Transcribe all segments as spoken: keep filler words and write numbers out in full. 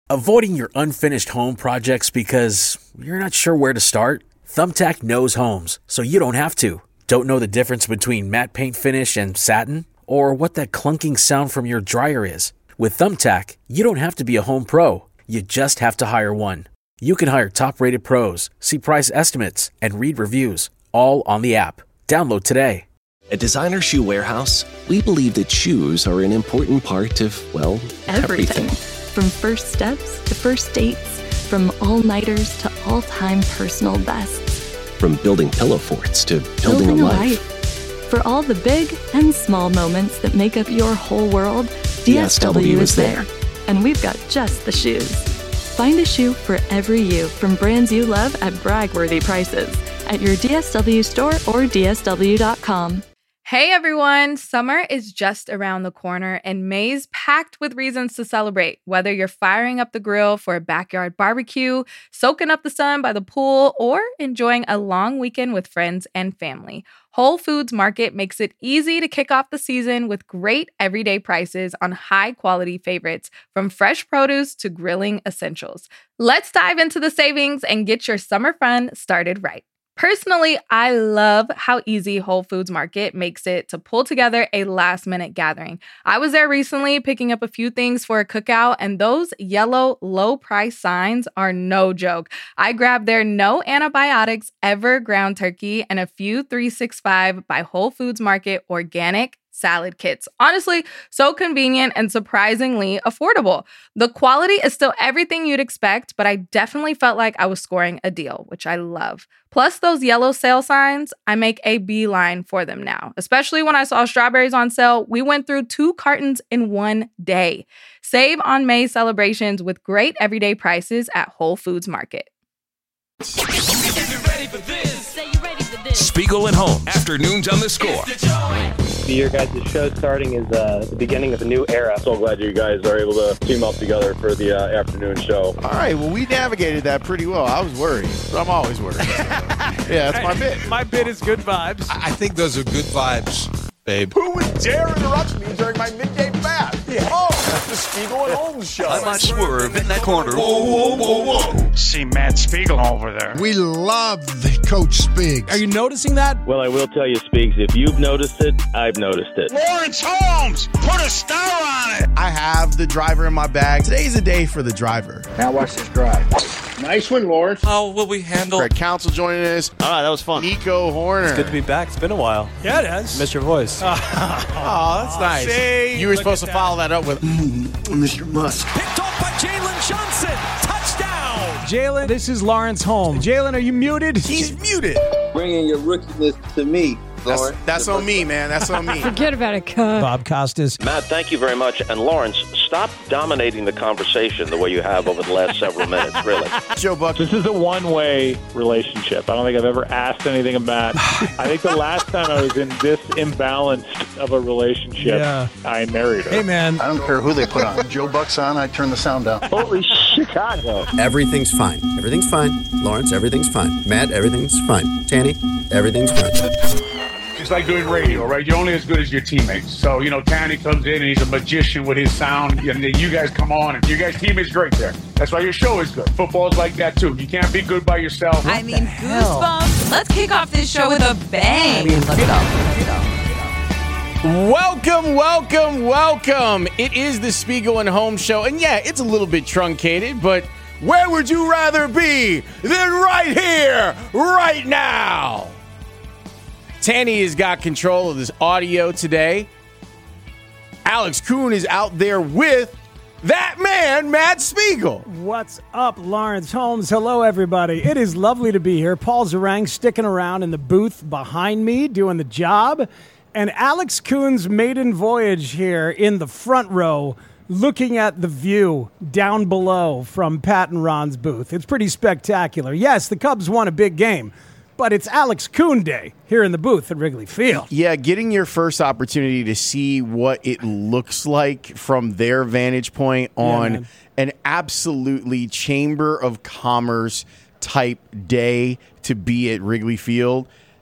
Avoiding your unfinished home projects because you're not sure where to start? Thumbtack knows homes, so you don't have to. Don't know the difference between matte paint finish and satin? Or what that clunking sound from your dryer is? With Thumbtack, you don't have to be a home pro. You just have to hire one. You can hire top-rated pros, see price estimates, and read reviews, all on the app. Download today. At Designer Shoe Warehouse, we believe that shoes are an important part of, well, everything. everything. From first steps to first dates, from all-nighters to all-time personal bests. From building pillow forts to building, building a, a life. life. For all the big and small moments that make up your whole world, D S W is there. And we've got just the shoes. Find a shoe for every you from brands you love at brag-worthy prices at your D S W store or D S W dot com. Hey everyone, summer is just around the corner and May's packed with reasons to celebrate. Whether you're firing up the grill for a backyard barbecue, soaking up the sun by the pool, or enjoying a long weekend with friends and family, Whole Foods Market makes it easy to kick off the season with great everyday prices on high-quality favorites, from fresh produce to grilling essentials. Let's dive into the savings and get your summer fun started right. Personally, I love how easy Whole Foods Market makes it to pull together a last-minute gathering. I was there recently picking up a few things for a cookout, and those yellow low-price signs are no joke. I grabbed their no antibiotics ever ground turkey and a few three sixty-five by Whole Foods Market organic salad kits. Honestly, so convenient and surprisingly affordable. The quality is still everything you'd expect, but I definitely felt like I was scoring a deal, which I love. Plus those yellow sale signs, I make a beeline for them now. Especially when I saw strawberries on sale, we went through two cartons in one day. Save on May celebrations with great everyday prices at Whole Foods Market. Spiegel and Holmes, afternoons on the Score. Your guys' show starting is uh, the beginning of a new era. So glad you guys are able to team up together for the uh, afternoon show. All right, well, we navigated that pretty well. I was worried, but I'm always worried. Yeah, that's my bit. My bit is good vibes. I think those are good vibes, babe. Who would dare interrupt me during my midday bath? Yeah. Oh, that's the Spiegel and Holmes show. I might swerve in that corner. Whoa, whoa, whoa, whoa. See Matt Spiegel over there. We love Coach Spiggs. Are you noticing that? Well, I will tell you, Spiggs, if you've noticed it, I've noticed it. Lawrence Holmes, put a star on it. I have the driver in my bag. Today's a day for the driver. Now watch this drive. Nice one, Lawrence. How will we handle? Greg Council joining us. All right, that was fun. Nico Horner. It's good to be back. It's been a while. Yeah, it has. Missed your voice. Oh, that's nice. See, you were supposed to that. follow that up with mm, Mister Musk. Picked off by Jalen Johnson. Touchdown. Jalen, this is Lawrence Holmes. Jalen, are you muted? He's muted. Bringing your rookiness to me. That's, that's on me, man. That's on me. Forget about it, Cub. Bob Costas. Matt, thank you very much. And Lawrence, stop dominating the conversation the way you have over the last several minutes, really. Joe Buck. This is a one-way relationship. I don't think I've ever asked anything of Matt. I think the last time I was in this imbalanced of a relationship, yeah. I married her. Hey, man. I don't care who they put on. Joe Buck's on, I turn the sound down. Holy Chicago. Everything's fine. Everything's fine. Lawrence, everything's fine. Matt, everything's fine. Tanny, everything's fine. It's like doing radio, right? You're only as good as your teammates. So, you know, Tanny comes in and he's a magician with his sound, and then you guys come on, and you guys' teammate's great there. That's why your show is good. Football's like that, too. You can't be good by yourself. I mean, goosebumps. Let's kick off this show with a bang. Let's go. Let's go. Welcome, welcome, welcome. It is the Spiegel and Holmes show. And yeah, it's a little bit truncated, but where would you rather be than right here, right now? Tanny has got control of this audio today. Alex Kuhn is out there with that man, Matt Spiegel. What's up, Lawrence Holmes? Hello, everybody. It is lovely to be here. Paul Zarang sticking around in the booth behind me, doing the job. And Alex Kuhn's maiden voyage here in the front row, looking at the view down below from Pat and Ron's booth. It's pretty spectacular. Yes, the Cubs won a big game, but it's Alex Kuhn Day here in the booth at Wrigley Field. Yeah, getting your first opportunity to see what it looks like from their vantage point on yeah, an absolutely Chamber of Commerce type day to be at Wrigley Field.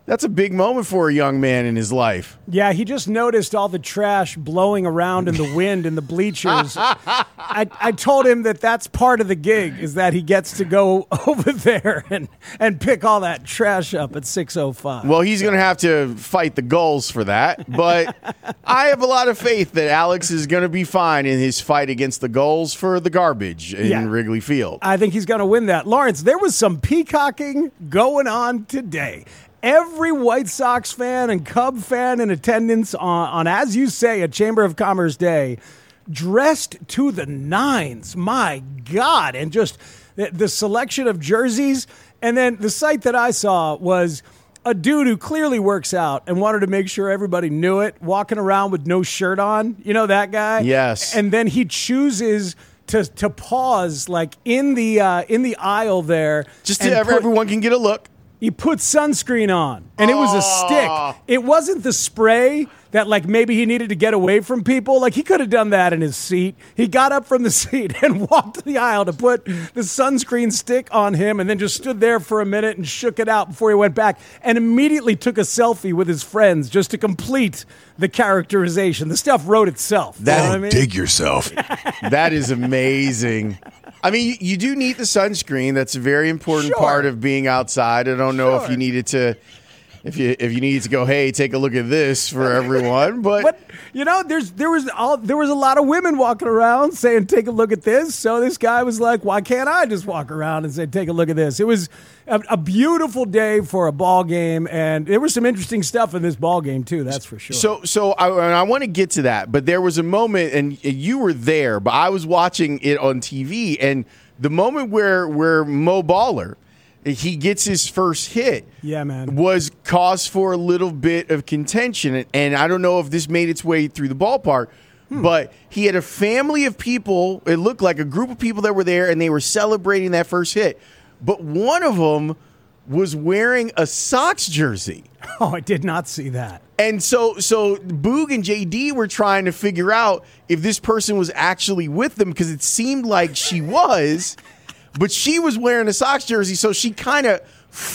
That's a big moment for a young man in his life. Yeah, he just noticed all the trash blowing around in the wind in the bleachers. I, I told him that that's part of the gig, is that he gets to go over there and, and pick all that trash up at six oh five. Well, he's going to have to fight the goals for that, but I have a lot of faith that Alex is going to be fine in his fight against the goals for the garbage in Yeah. Wrigley Field. I think he's going to win that. Lawrence, there was some peacocking going on today. Every White Sox fan and Cub fan in attendance on, on, as you say, a Chamber of Commerce day, dressed to the nines. My God. And just the, the selection of jerseys. And then the sight that I saw was a dude who clearly works out and wanted to make sure everybody knew it, walking around with no shirt on. You know that guy? Yes. And then he chooses to to pause like in the uh, in the aisle there. Just so and every- put- everyone can get a look. He put sunscreen on, and it was a stick. It wasn't the spray that, like, maybe he needed to get away from people. Like, he could have done that in his seat. He got up from the seat and walked the aisle to put the sunscreen stick on him, and then just stood there for a minute and shook it out before he went back, and immediately took a selfie with his friends just to complete the characterization. The stuff wrote itself. You know what I mean? Dig yourself. That is amazing. I mean, you, you do need the sunscreen. That's a very important Sure. part of being outside. I don't know if Sure. you needed to, if you if you needed to go, hey, take a look at this for everyone. But, But you know, there's there was all, there was a lot of women walking around saying, "Take a look at this." So this guy was like, "Why can't I just walk around and say, take a look at this?" It was a, a beautiful day for a ball game, and there was some interesting stuff in this ball game too. That's for sure. So, so I, I want to get to that, but there was a moment, and you were there, but I was watching it on T V, and the moment where where Mo Baller, he gets his first hit, yeah, man, was cause for a little bit of contention, and, and I don't know if this made its way through the ballpark, hmm. but he had a family of people. It looked like a group of people that were there, and they were celebrating that first hit. But one of them was wearing a Sox jersey. Oh, I did not see that. And so so Boog and J D were trying to figure out if this person was actually with them, because it seemed like she was, but she was wearing a Sox jersey, so she kind of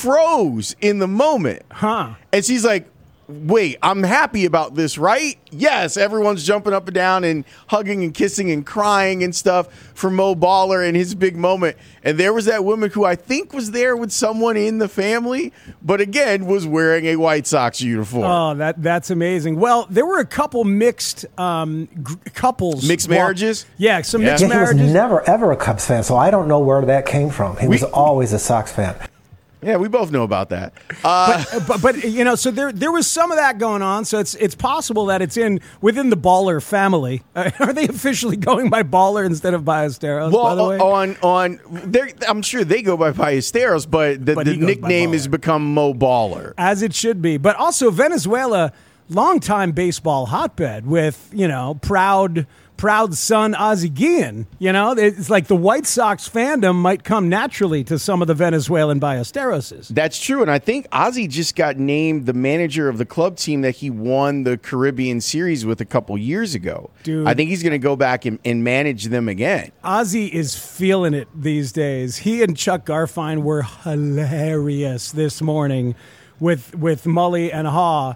froze in the moment. Huh. And she's like, wait, I'm happy about this, right? Yes, everyone's jumping up and down and hugging and kissing and crying and stuff for Mo Baller and his big moment. And there was that woman who I think was there with someone in the family, but again, was wearing a White Sox uniform. Oh, that that's amazing. Well, there were a couple mixed um, g- couples. Mixed walk- marriages? Yeah, some Yeah. mixed Yeah, he was marriages. never, ever a Cubs fan, so I don't know where that came from. He was always a Sox fan. Yeah, we both know about that. Uh, but, but but you know, so there there was some of that going on. So it's it's possible that it's in within the Baller family. Uh, are they officially going by Baller instead of Ballesteros? well, by the way, on on, they're- I'm sure they go by Ballesteros, but the, But the he goes by nickname has become Mo Baller. as it should be. But also Venezuela, longtime baseball hotbed with you know proud. Proud son Ozzie Guillen, you know, it's like the White Sox fandom might come naturally to some of the Venezuelan Ballesteroses. That's true, and I think Ozzie just got named the manager of the club team that he won the Caribbean Series with a couple years ago. Dude. I think he's going to go back and, and manage them again. Ozzie is feeling it these days. He and Chuck Garfien were hilarious this morning with with Mully and Haw,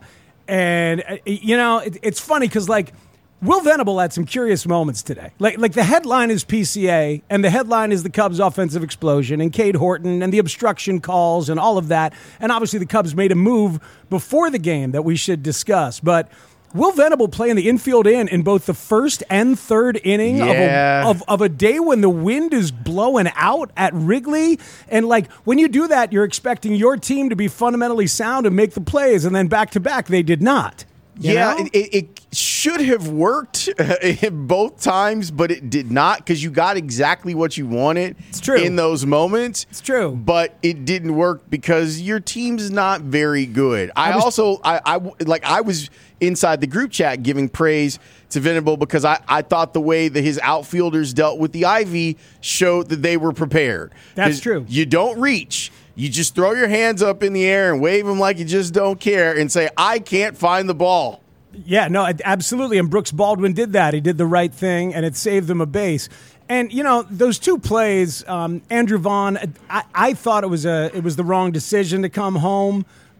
and uh, you know it, it's funny because like. Will Venable had some curious moments today. Like, like the headline is P C A, and the headline is the Cubs' offensive explosion, and Cade Horton, and the obstruction calls, and all of that. And obviously, the Cubs made a move before the game that we should discuss. But Will Venable playing the infield in in both the first and third inning Yeah. of, a, of of a day when the wind is blowing out at Wrigley, and like when you do that, you're expecting your team to be fundamentally sound and make the plays, and then back to back, they did not. You yeah, know? it, it should have worked both times, but it did not because you got exactly what you wanted It's true. in those moments. It's true. But it didn't work because your team's not very good. I, I was- also, I, I, like, I was inside the group chat giving praise to Venable because I, I thought the way that his outfielders dealt with the Ivy showed that they were prepared. That's 'Cause true. You don't reach. You just throw your hands up in the air and wave them like you just don't care and say, I can't find the ball. Yeah, no, absolutely. And Brooks Baldwin did that. He did the right thing, and it saved them a base. And you know those two plays, um, Andrew Vaughn. I, I thought it was a it was the wrong decision to come home.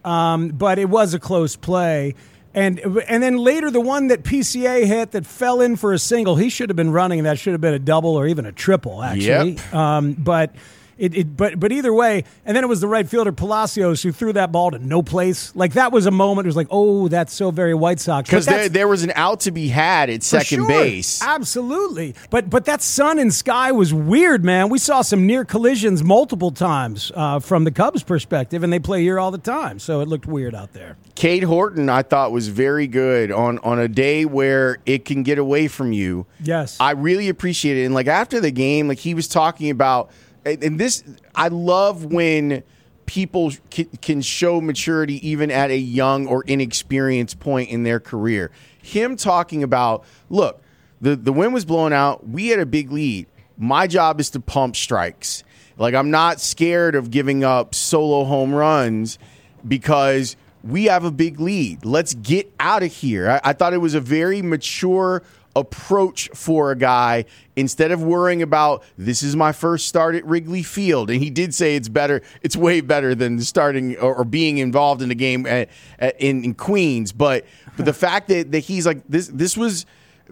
um, but it was a close play. And and then later, the one that P C A hit that fell in for a single, he should have been running. That should have been a double or even a triple, actually. Yep. Um, but it, it but but either way, and then it was the right fielder Palacios who threw that ball to no place. Like that was a moment. It was like, oh, that's so very White Sox. Because there, there was an out to be had at second sure. base. Absolutely. But but that sun and sky was weird, man. We saw some near collisions multiple times uh, from the Cubs' perspective, and they play here all the time. So it looked weird out there. Cade Horton, I thought, was very good on, on a day where it can get away from you. Yes. I really appreciate it. And, like, after the game, like, he was talking about – and this – I love when people can, can show maturity even at a young or inexperienced point in their career. Him talking about, look, the, the wind was blowing out. We had a big lead. My job is to pump strikes. Like, I'm not scared of giving up solo home runs because – we have a big lead. Let's get out of here. I, I thought it was a very mature approach for a guy instead of worrying about this is my first start at Wrigley Field. And he did say it's better. It's way better than starting or, or being involved in a game at, at, in, in Queens. But, but the fact that, that he's like, this, this was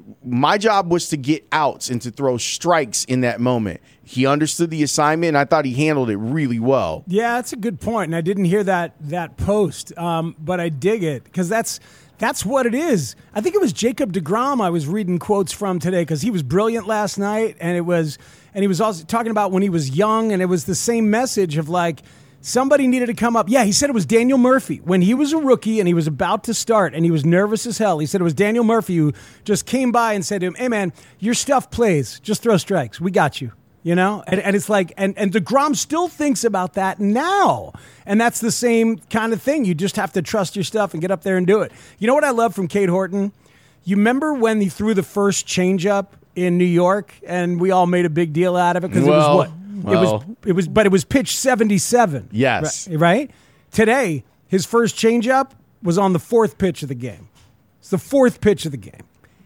my job was to get outs and to throw strikes in that moment. He understood the assignment, and I thought he handled it really well. Yeah, that's a good point, and I didn't hear that that post, um, but I dig it because that's that's what it is. I think it was Jacob deGrom I was reading quotes from today because he was brilliant last night, and it was and he was also talking about when he was young, and it was the same message of like somebody needed to come up. Yeah, he said it was Daniel Murphy when he was a rookie and he was about to start, and he was nervous as hell. He said it was Daniel Murphy who just came by and said to him, "Hey man, your stuff plays. Just throw strikes. We got you." You know, and, and it's like, and, and DeGrom still thinks about that now. And that's the same kind of thing. You just have to trust your stuff and get up there and do it. You know what I love from Cade Horton? You remember when he threw the first changeup in New York and we all made a big deal out of it? Because well, it was what? Well. It was, it was, but it was pitch seventy-seven. Yes. Right? right? Today, his first changeup was on the fourth pitch of the game. It's the fourth pitch of the game.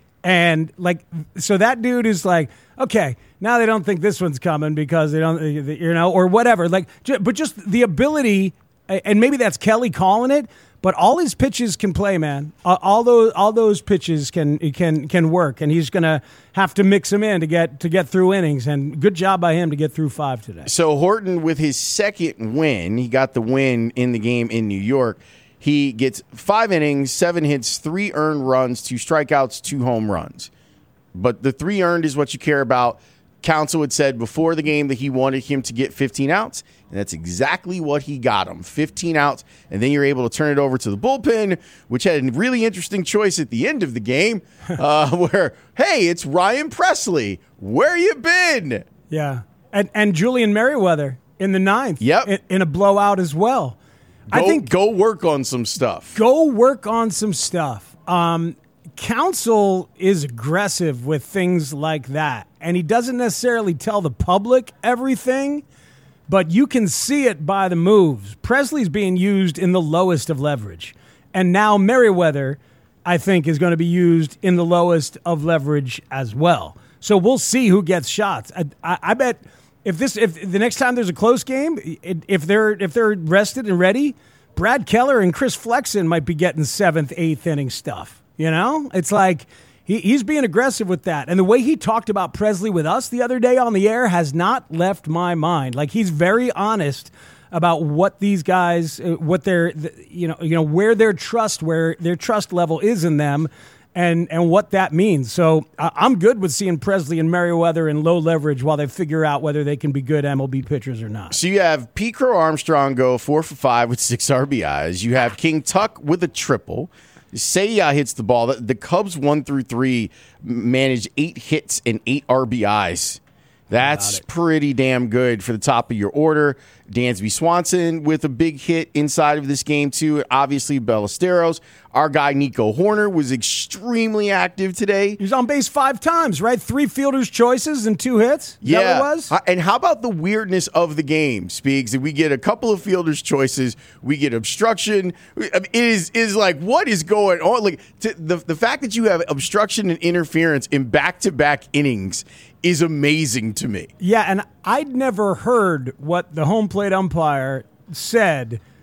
And like, so that dude is like, okay, now they don't think this one's coming because they don't, you know, or whatever. Like, but just the ability, and maybe that's Kelly calling it, but all his pitches can play, man. All those, all those pitches can can can work, and he's gonna have to mix them in to get to get through innings. And good job by him to get through five today. So Horton, with his second win, he got the win in the game in New York. He gets five innings, seven hits, three earned runs, two strikeouts, two home runs. But the three earned is what you care about. Counsell had said before the game that he wanted him to get fifteen outs, and that's exactly what he got him, fifteen outs, and then you're able to turn it over to the bullpen, which had a really interesting choice at the end of the game uh, where, hey, it's Ryan Presley. Where you been? Yeah, and, and Julian Merriweather in the ninth yep. in, in a blowout as well. Go, I think go work on some stuff. Go work on some stuff. Um, Counsell is aggressive with things like that, and he doesn't necessarily tell the public everything, but you can see it by the moves. Presley's being used in the lowest of leverage, and now Merriweather, I think, is going to be used in the lowest of leverage as well. So we'll see who gets shots. I, I, I bet if this if the next time there's a close game, if they're if they're rested and ready, Brad Keller and Chris Flexen might be getting seventh, eighth inning stuff. You know, it's like he, he's being aggressive with that. And the way he talked about Presley with us the other day on the air has not left my mind. Like, he's very honest about what these guys, what their, you know, you know, where their trust, where their trust level is in them, and and what that means. So uh, I'm good with seeing Presley and Merriweather in low leverage while they figure out whether they can be good M L B pitchers or not. So you have Pete Crow Armstrong go four for five with six R B Is. You have King Tuck with a triple. Seiya hits the ball. The Cubs one through three managed eight hits and eight R B Is. That's pretty damn good for the top of your order. Dansby Swanson with a big hit inside of this game, too. Obviously, Ballesteros. Our guy, Nico Horner, was extremely active today. He was on base five times, right? Three fielders' choices and two hits? Is yeah. that what it was? And how about the weirdness of the game, Speaks? We get a couple of fielders' choices. We get obstruction. It is, is like, what is going on? Like to, the, the fact that you have obstruction and interference in back-to-back innings is amazing to me. Yeah, and I'd never heard what the home plate umpire said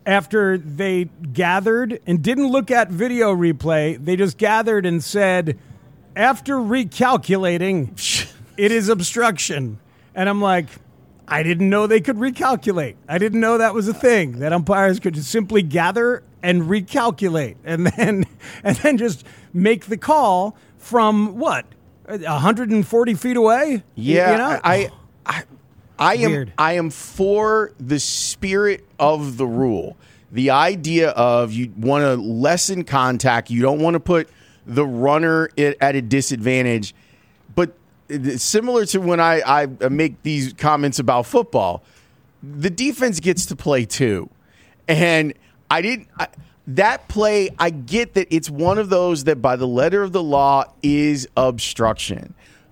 after they gathered and didn't look at video replay. They just gathered and said, after recalculating, it is obstruction. And I'm like, I didn't know they could recalculate. I didn't know that was a thing, that umpires could just simply gather and recalculate and then and then just make the call from what, one hundred forty feet away? Yeah, you know? I, I, I am Weird. I am for the spirit of the rule. The idea of you want to lessen contact, you don't want to put the runner at a disadvantage, but similar to when I, I make these comments about football, the defense gets to play too. And I didn't I, that play, I get that it's one of those that by the letter of the law is obstruction.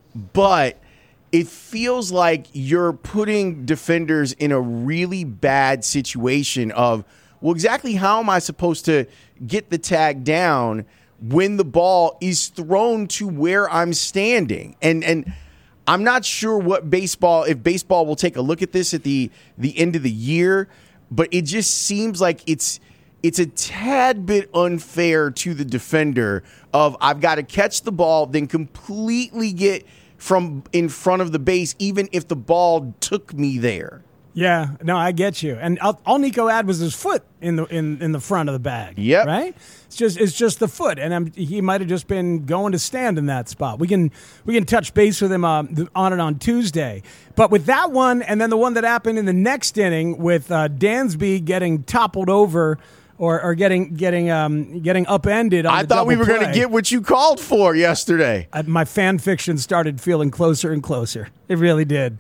But it feels like you're putting defenders in a really bad situation of, well, exactly how am I supposed to get the tag down when the ball is thrown to where I'm standing? And and I'm not sure what baseball, if baseball will take a look at this at the, the end of the year, but it just seems like it's it's a tad bit unfair to the defender of I've got to catch the ball, then completely get from in front of the base, even if the ball took me there. Yeah, no, I get you. And all, all Nico had was his foot in the in, in the front of the bag. Yep. Right? It's just it's just the foot, and I'm, he might have just been going to stand in that spot. We can we can touch base with him uh, on it on Tuesday. But with that one, and then the one that happened in the next inning with uh, Dansby getting toppled over. Or, or getting getting um, getting upended. On I the thought we were going to get what you called for yesterday. Uh, my fan fiction started feeling closer and closer. It really did.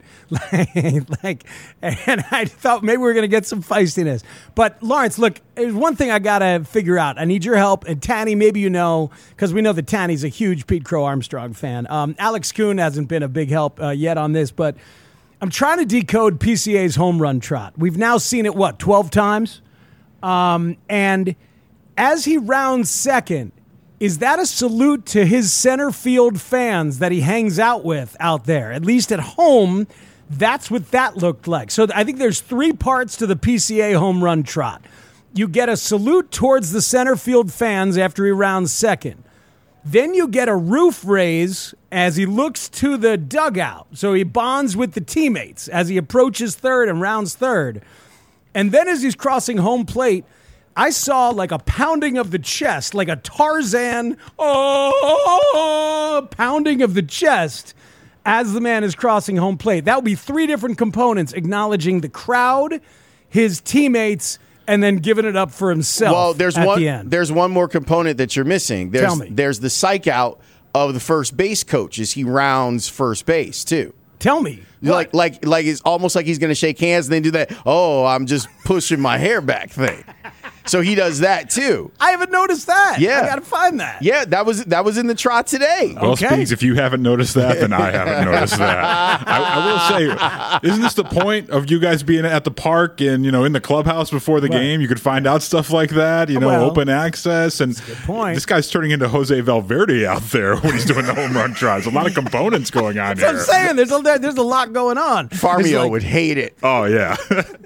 like, and I thought maybe we were going to get some feistiness. But Lawrence, look, there's one thing I got to figure out. I need your help. And Tanny, maybe you know, because we know that Tanny's a huge Pete Crow Armstrong fan. Um, Alex Kuhn hasn't been a big help uh, yet on this, but I'm trying to decode P C A's home run trot. We've now seen it, what, twelve times? Um, and as he rounds second, is that a salute to his center field fans that he hangs out with out there? At least at home, that's what that looked like. So I think there's three parts to the P C A home run trot. You get a salute towards the center field fans after he rounds second. Then you get a roof raise as he looks to the dugout. So he bonds with the teammates as he approaches third and rounds third. And then as he's crossing home plate, I saw like a pounding of the chest, like a Tarzan oh, pounding of the chest as the man is crossing home plate. That would be three different components, acknowledging the crowd, his teammates, and then giving it up for himself. Well, there's at one. the end. There's one more component that you're missing. There's, Tell me. There's the psych out of the first base coach as he rounds first base too. Tell me. Like, like, like it's almost like he's going to shake hands and then do that, oh, I'm just pushing my hair back thing. So he does that too. I haven't noticed that. Yeah. I got to find that. Yeah, that was that was in the trot today. Well, Okay. Speaks, if you haven't noticed that, then I haven't noticed that. I, I will say, isn't this the point of you guys being at the park and, you know, in the clubhouse before the Right. game? You could find out stuff like that, you know, Well, open access. And point. this guy's turning into Jose Valverde out there when he's doing the home run trots. A lot of components going on That's here. what I'm saying. There's a, there's a lot going on. It's Farmio like- would hate it. Oh, yeah.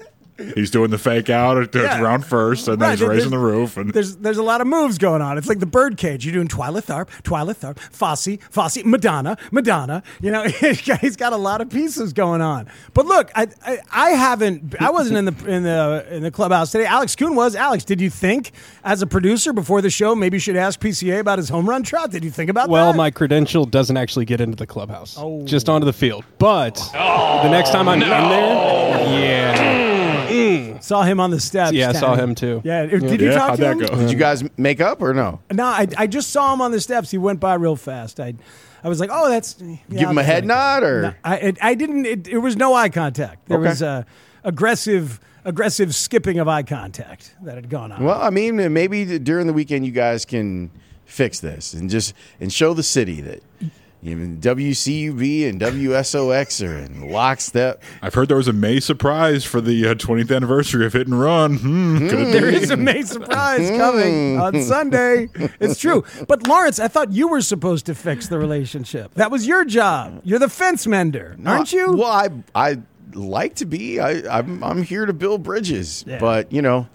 He's doing the fake out at Yeah. round first, and then Right, he's there- raising the there's- roof. And There's there's a lot of moves going on. It's like the birdcage. You're doing Twyla Tharp, Twyla Tharp, Fosse, Fosse, Madonna, Madonna. You know, he's got a lot of pieces going on. But look, I, I I haven't. I wasn't in the in the in the clubhouse today. Alex Kuhn was. Alex, did you think as a producer before the show maybe you should ask P C A about his home run trot? Did you think about Well, that? my credential doesn't actually get into the clubhouse, Oh. just onto the field. But the next time I'm in there, yeah. Mm. Saw him on the steps. Yeah, I saw Danny. him too. Yeah, did Yeah. you Yeah, talk how'd to that him? go? Did you guys make up or no? No, I, I just saw him on the steps. He went by real fast. I I was like, oh, that's yeah, Give him a I'll head like nod that. or No, I it, I didn't. It, it was no eye contact. There Okay. was uh, aggressive aggressive skipping of eye contact that had gone on. Well, I mean, maybe during the weekend you guys can fix this and just and show the city that even W C U B and W S O X are in lockstep. I've heard there was a May surprise for the uh, twentieth anniversary of Hit and Run. Hmm, could There be. is a May surprise coming on Sunday. It's true. But Lawrence, I thought you were supposed to fix the relationship. That was your job. You're the fence mender, aren't you? Well, I I like to be. I I'm I'm here to build bridges, Yeah. but you know,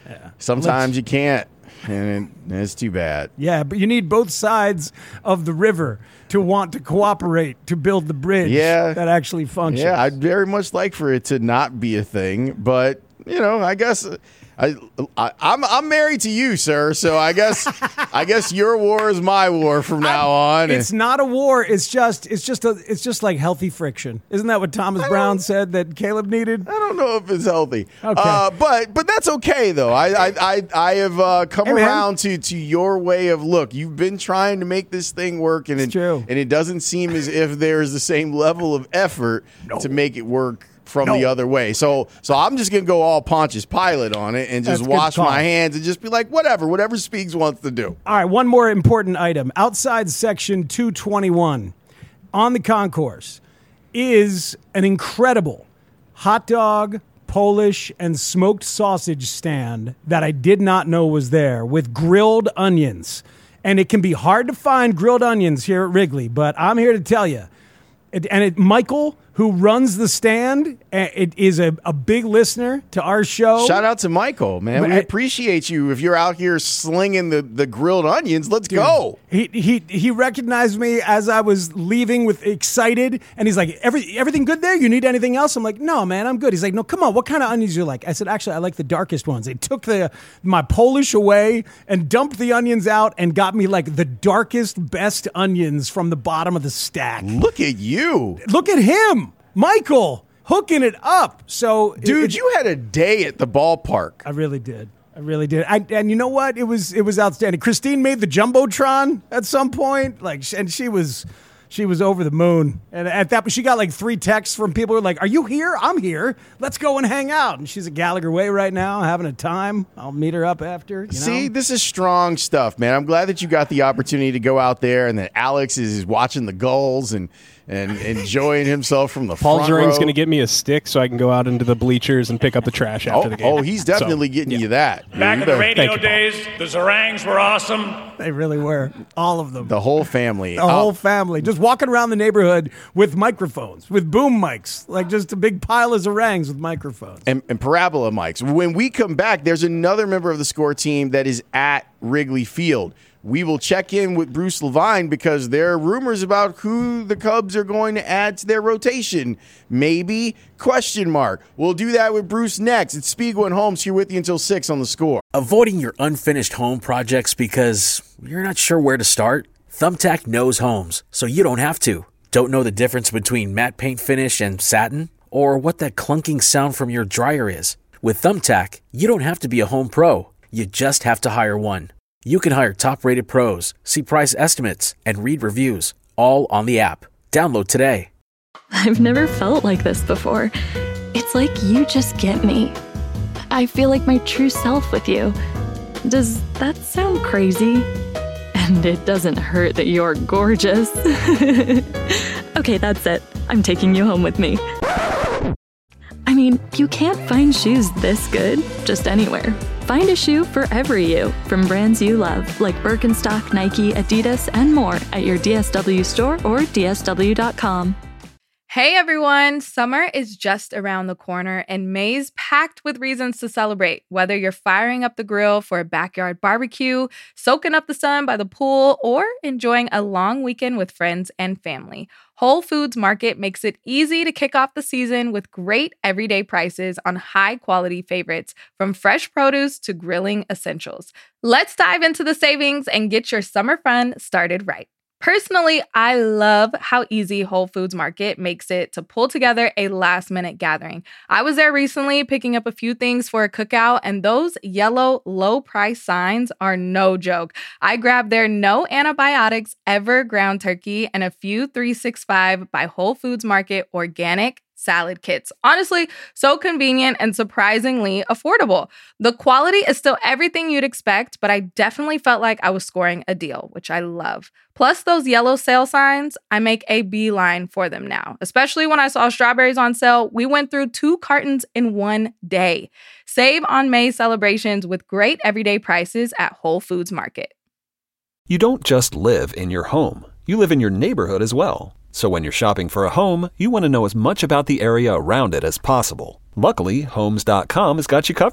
Sometimes you can't, and it, it's too bad. Yeah, but you need both sides of the river to want to cooperate to build the bridge Yeah. that actually functions. Yeah, I'd very much like for it to not be a thing, but you know, I guess I, I I'm I'm married to you, sir. So I guess I guess your war is my war from now on. It's not a war. It's just it's just a it's just like healthy friction. Isn't that what Thomas Brown said that Caleb needed? I don't know if it's healthy. Okay. Uh, but but that's okay though. I I I, I have uh, come Hey, man. around to, to your way of look. You've been trying to make this thing work, and It's it, true. and it doesn't seem as if there's the same level of effort to make it work from the other way. So so I'm just gonna go all Pontius Pilate on it and just That's a good wash call. my hands and just be like, whatever, whatever Speaks wants to do. All right, one more important item. Outside section two twenty-one on the concourse is an incredible hot dog, Polish, and smoked sausage stand that I did not know was there with grilled onions. And it can be hard to find grilled onions here at Wrigley, but I'm here to tell you. It, and it, Michael, who runs the stand, uh, it is a, a big listener to our show. Shout out to Michael, man. But we I- appreciate you. If you're out here slinging the, the grilled onions, let's go. He he he recognized me as I was leaving with excited, and he's like, Every, everything good there? You need anything else? I'm like, no, man, I'm good. He's like, no, come on, what kind of onions do you like? I said, actually, I like the darkest ones. They took the my Polish away and dumped the onions out and got me like the darkest, best onions from the bottom of the stack. Look at you. Look at him, Michael, hooking it up. So, Dude, it- you had a day at the ballpark. I really did. I really did. I, and you know what? It was it was outstanding. Christine made the jumbotron at some point, like, and she was she was over the moon. And at that, she got like three texts from people who were like, "Are you here? I'm here. Let's go and hang out." And she's at Gallagher Way right now, having a time. I'll meet her up after. You know? See, this is strong stuff, man. I'm glad that you got the opportunity to go out there and that Alex is watching the gulls and and enjoying himself from the Paul front Zerang's row. going to get me a stick so I can go out into the bleachers and pick up the trash after Oh, the game. oh, he's definitely So, getting yeah. you that. Back You in the better- radio Thank you, Paul. days, the Zarangs were awesome. They really were. All of them. The whole family. The whole Uh, family. Just walking around the neighborhood with microphones, with boom mics, like just a big pile of Zarangs with microphones. and, and parabola mics. When we come back, there's another member of the Score team that is at Wrigley Field. We will check in with Bruce Levine because there are rumors about who the Cubs are going to add to their rotation. Maybe? Question mark. We'll do that with Bruce next. It's Spiegel and Holmes here with you until six on the Score. Avoiding your unfinished home projects because you're not sure where to start? Thumbtack knows homes, so you don't have to. Don't know the difference between matte paint finish and satin? Or what that clunking sound from your dryer is? With Thumbtack, you don't have to be a home pro. You just have to hire one. You can hire top-rated pros, see price estimates, and read reviews, all on the app. Download today. I've never felt like this before. It's like you just get me. I feel like my true self with you. Does that sound crazy? And it doesn't hurt that you're gorgeous. Okay, that's it. I'm taking you home with me. I mean, you can't find shoes this good just anywhere. Find a shoe for every you from brands you love, like Birkenstock, Nike, Adidas, and more at your D S W store or D S W dot com. Hey everyone, summer is just around the corner and May's packed with reasons to celebrate. Whether you're firing up the grill for a backyard barbecue, soaking up the sun by the pool, or enjoying a long weekend with friends and family, Whole Foods Market makes it easy to kick off the season with great everyday prices on high-quality favorites, from fresh produce to grilling essentials. Let's dive into the savings and get your summer fun started right. Personally, I love how easy Whole Foods Market makes it to pull together a last-minute gathering. I was there recently picking up a few things for a cookout, and those yellow low-price signs are no joke. I grabbed their no antibiotics ever ground turkey and a few three sixty-five by Whole Foods Market organic salad kits. Honestly, so convenient and surprisingly affordable. The quality is still everything you'd expect, but I definitely felt like I was scoring a deal, which I love. Plus those yellow sale signs, I make a beeline for them now. Especially when I saw strawberries on sale, we went through two cartons in one day. Save on May celebrations with great everyday prices at Whole Foods Market. You don't just live in your home. You live in your neighborhood as well. So when you're shopping for a home, you want to know as much about the area around it as possible. Luckily, Homes dot com has got you covered.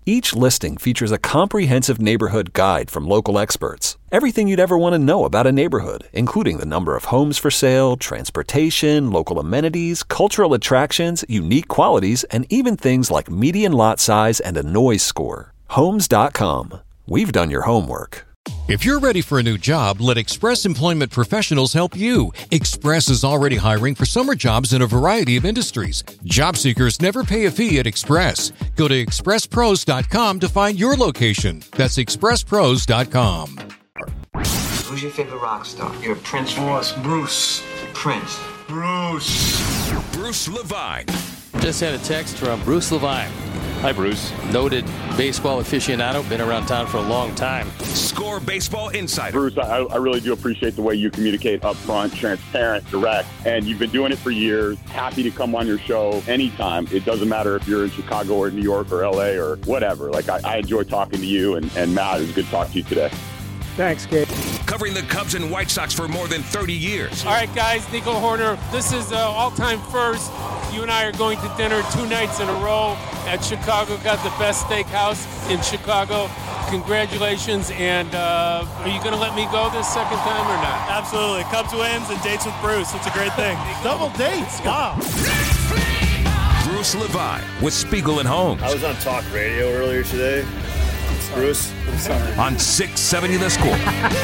Each listing features a comprehensive neighborhood guide from local experts. Everything you'd ever want to know about a neighborhood, including the number of homes for sale, transportation, local amenities, cultural attractions, unique qualities, and even things like median lot size and a noise score. Homes dot com. We've done your homework. If you're ready for a new job, let Express Employment Professionals help you. Express is already hiring for summer jobs in a variety of industries. Job seekers never pay a fee at Express. Go to express pros dot com to find your location. That's express pros dot com. Who's your favorite rock star? You're a Prince fan. Oh, it's Bruce. Prince. Bruce. Bruce Levine. Just had a text from Bruce Levine. Hi, Bruce. Noted baseball aficionado, been around town for a long time. Score Baseball Insider. Bruce, I, I really do appreciate the way you communicate up front, transparent, direct, and you've been doing it for years. Happy to come on your show anytime. It doesn't matter if you're in Chicago or New York or L A or whatever. Like, I, I enjoy talking to you, and, and Matt, it was good talking to you today. Thanks, Gabe. Covering the Cubs and White Sox for more than thirty years. All right, guys, Nico Horner, this is uh, all-time first. You and I are going to dinner two nights in a row at Chicago. Got the best steakhouse in Chicago. Congratulations, and uh, are you going to let me go this second time or not? Absolutely. Cubs wins and dates with Bruce. It's a great thing. Double dates. Wow. Bruce Levine with Spiegel and Holmes. I was on talk radio earlier today. Bruce, I'm sorry. On six seventy The Score.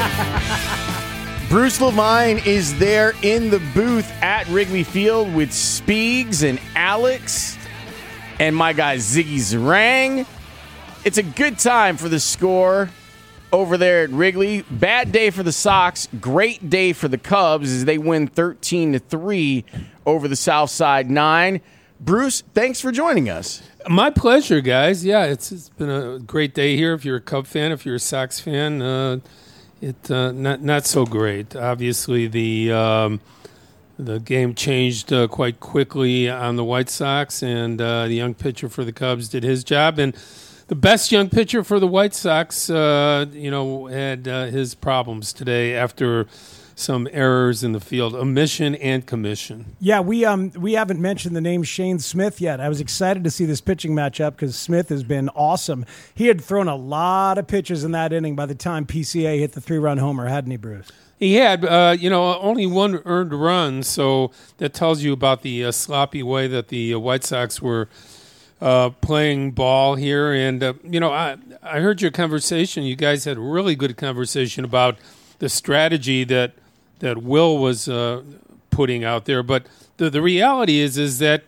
Bruce Levine is there in the booth at Wrigley Field with Speegs and Alex and my guy Ziggy Zarang. It's a good time for the Score over there at Wrigley. Bad day for the Sox, great day for the Cubs as they win thirteen to three over the Southside Nine. Bruce, thanks for joining us. My pleasure, guys. Yeah, it's, it's been a great day here. If you're a Cub fan, if you're a Sox fan, uh, it uh, not not so great. Obviously, the um, the game changed uh, quite quickly on the White Sox, and uh, the young pitcher for the Cubs did his job, and the best young pitcher for the White Sox, uh, you know, had uh, his problems today after some errors in the field, omission and commission. Yeah, we um we haven't mentioned the name Shane Smith yet. I was excited to see this pitching matchup because Smith has been awesome. He had thrown a lot of pitches in that inning by the time P C A hit the three-run homer, hadn't he, Bruce? He had, uh, you know, only one earned run, so that tells you about the uh, sloppy way that the uh, White Sox were uh, playing ball here. And, uh, you know, I, I heard your conversation. You guys had a really good conversation about the strategy that that Will was uh, putting out there. But the, the reality is is that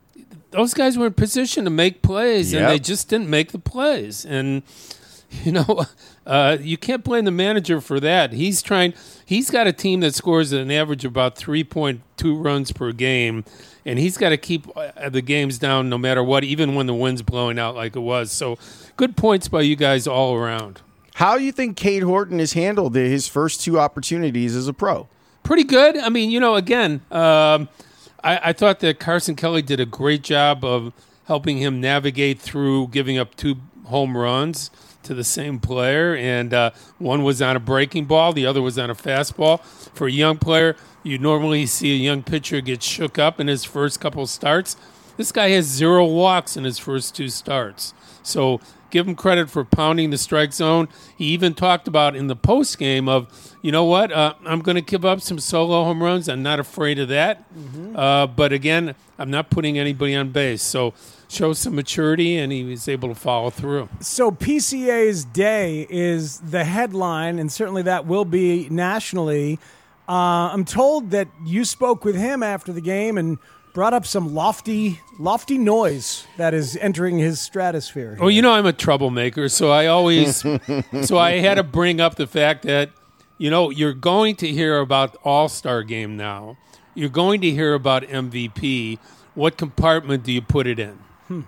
those guys were in position to make plays, yep. and they just didn't make the plays. And, you know, uh, you can't blame the manager for that. He's trying. He's got a team that scores an average of about three point two runs per game, and he's got to keep the games down no matter what, even when the wind's blowing out like it was. So good points by you guys all around. How do you think Cade Horton has handled his first two opportunities as a pro? Pretty good. I mean, you know, again, um, I, I thought that Carson Kelly did a great job of helping him navigate through giving up two home runs to the same player, and uh, one was on a breaking ball, the other was on a fastball. For a young player, you normally see a young pitcher get shook up in his first couple of starts. This guy has zero walks in his first two starts. So give him credit for pounding the strike zone. He even talked about in the postgame of, you know what, uh, I'm going to give up some solo home runs. I'm not afraid of that. Mm-hmm. Uh, but again, I'm not putting anybody on base. So show some maturity, and he was able to follow through. So P C A's day is the headline, and certainly that will be nationally. Uh, I'm told that you spoke with him after the game and brought up some lofty lofty noise that is entering his stratosphere here. Well, you know I'm a troublemaker, so I always so I had to bring up the fact that, you know, you're going to hear about All-Star Game now. You're going to hear about M V P. What compartment do you put it in? Hmm.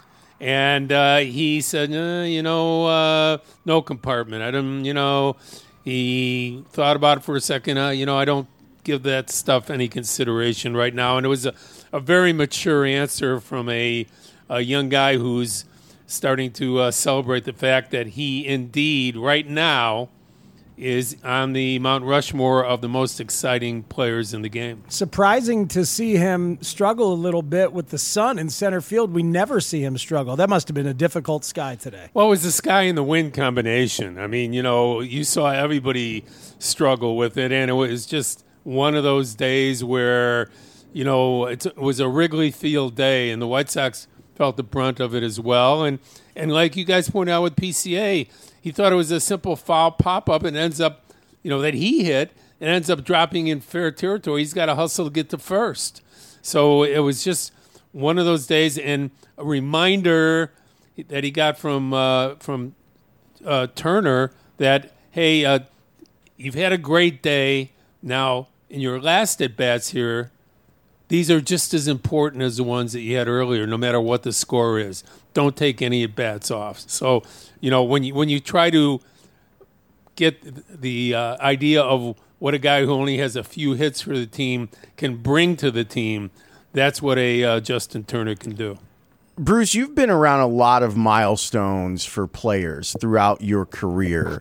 And uh, he said, uh, you know, uh, no compartment. I don't, you know, he thought about it for a second. Uh, you know, I don't give that stuff any consideration right now. And it was a, a very mature answer from a, a young guy who's starting to uh, celebrate the fact that he indeed right now is on the Mount Rushmore of the most exciting players in the game. Surprising to see him struggle a little bit with the sun in center field. We never see him struggle. That must have been a difficult sky today. Well, it was the sky and the wind combination. I mean, you know, you saw everybody struggle with it, and it was just one of those days where, you know, it's, it was a Wrigley Field day, and the White Sox felt the brunt of it as well. And, and like you guys pointed out with P C A, he thought it was a simple foul pop-up and ends up, you know, that he hit and ends up dropping in fair territory. He's got to hustle to get to first. So it was just one of those days, and a reminder that he got from uh, from uh, Turner that, hey, uh, you've had a great day. Now, in your last at-bats here, these are just as important as the ones that you had earlier, no matter what the score is. Don't take any at-bats off. So, you know, when you when you try to get the uh, idea of what a guy who only has a few hits for the team can bring to the team, that's what a uh, Justin Turner can do. Bruce, you've been around a lot of milestones for players throughout your career.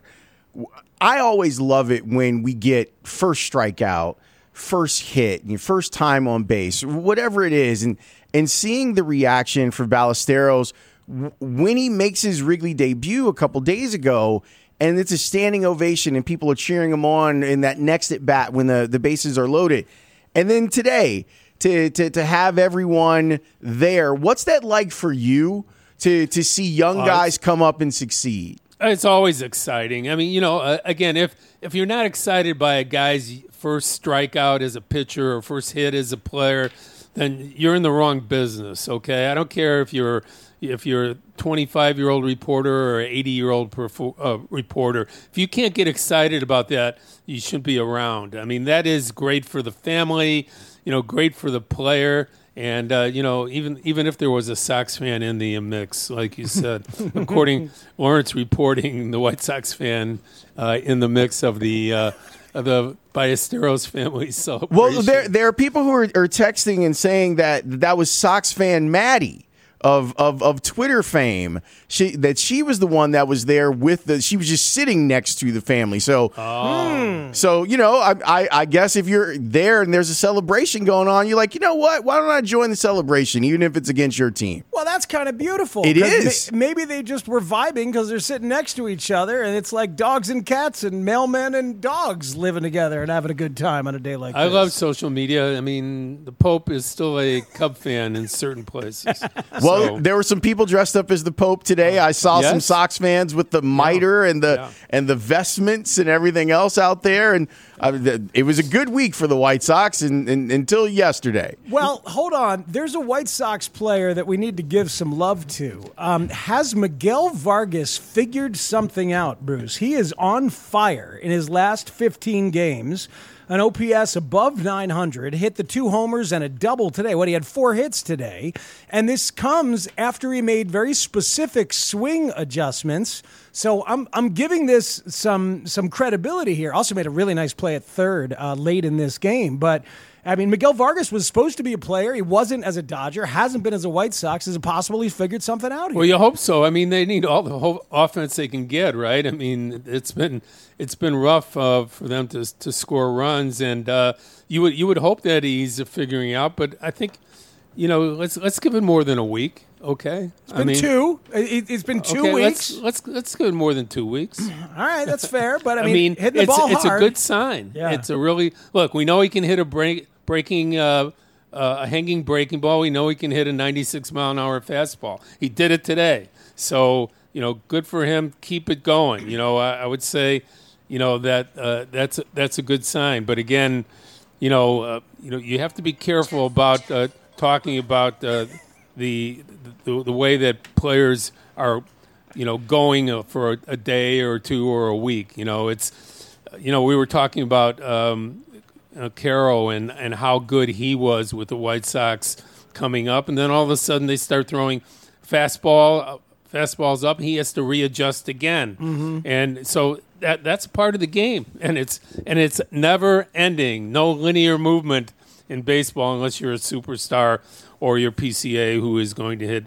I always love it when we get first strikeout, first hit, your first time on base, whatever it is, and and seeing the reaction for Ballesteros when he makes his Wrigley debut a couple days ago, and it's a standing ovation, and people are cheering him on in that next at bat when the, the bases are loaded. And then today, to, to to have everyone there, what's that like for you to to see young Uh, guys come up and succeed? It's always exciting. I mean, you know, uh, again, if if you're not excited by a guy's first strikeout as a pitcher or first hit as a player, then you're in the wrong business. Okay, I don't care if you're if you're a twenty-five-year-old reporter or an eighty-year-old perfo- uh, reporter. If you can't get excited about that, you shouldn't be around. I mean, that is great for the family, you know, great for the player. And, uh, you know, even even if there was a Sox fan in the mix, like you said, according Lawrence reporting, the White Sox fan uh, in the mix of the uh, of the Ballesteros family celebration. Well, there there are people who are, are texting and saying that that was Sox fan Maddie of of of Twitter fame. She that she was the one that was there with the. She was just sitting next to the family. So, Oh. so you know, I, I I guess if you're there and there's a celebration going on, you're like, you know what? Why don't I join the celebration, even if it's against your team? Well, that's kind of beautiful. It 'Cause is. ma- maybe they just were vibing because they're sitting next to each other, and it's like dogs and cats and mailmen and dogs living together and having a good time on a day like I this. love social media. I mean, the Pope is still a Cub fan in certain places. Well, So- there were some people dressed up as the Pope today. I saw some Yes. Sox fans with the mitre and the Yeah. and the vestments and everything else out there, and uh, th- it was a good week for the White Sox and, and, until yesterday. Well, hold on. There's a White Sox player that we need to give some love to. Um, has Miguel Vargas figured something out, Bruce? He is on fire in his last fifteen games. An O P S above nine hundred, hit the two homers and a double today. What, he had four hits today. And this comes after he made very specific swing adjustments. So I'm I'm giving this some some credibility here. Also made a really nice play at third uh, late in this game. But, I mean, Miguel Vargas was supposed to be a player. He wasn't as a Dodger, hasn't been as a White Sox. Is it possible he's figured something out here? Well, you hope so. I mean, they need all the whole offense they can get, right? I mean, it's been it's been rough uh, for them to to score runs, and uh, you would you would hope that he's figuring out. But I think, you know, let's let's give it more than a week, okay? It's been two. It, it's been two okay, weeks. Let's, let's let's give it more than two weeks. All right, that's fair. But, I mean, hitting the it's, ball it's hard. a good sign. Yeah. It's a really look. We know he can hit a break, breaking. Uh, Uh, a hanging breaking ball. We know he can hit a ninety-six mile an hour fastball. He did it today. So, you know, good for him. Keep it going. You know, I, I would say, you know, that uh, that's that's a good sign. But again, you know, uh, you know, you have to be careful about uh, talking about uh, the, the the way that players are, you know, going uh, for a, a day or two or a week. You know, it's, you know, we were talking about. Um, Uh, Caro and, and how good he was with the White Sox coming up, and then all of a sudden they start throwing fastball, uh, fastballs up. And he has to readjust again, Mhm. and so that that's part of the game, and it's and it's never ending. No linear movement in baseball unless you're a superstar or your P C A who is going to hit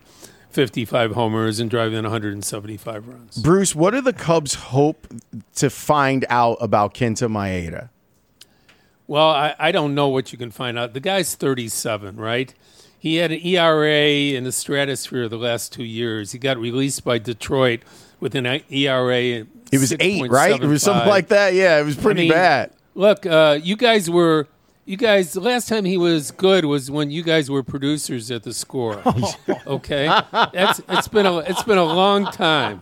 fifty-five homers and drive in one hundred seventy-five runs. Bruce, what do the Cubs hope to find out about Kenta Maeda? Well, I, I don't know what you can find out. The guy's thirty-seven, right? He had an E R A in the stratosphere the last two years. He got released by Detroit with an E R A. It was eight, right? It was something like that. Yeah, it was pretty I mean, bad. Look, uh, you guys were, you guys, the last time he was good was when you guys were producers at The Score. Okay? That's, it's been a, it's been a long time.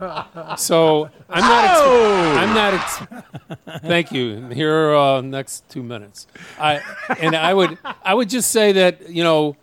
So I'm not, ex- I'm not, ex- thank you. Here are uh, next two minutes. I, and I would, I would just say that, you know,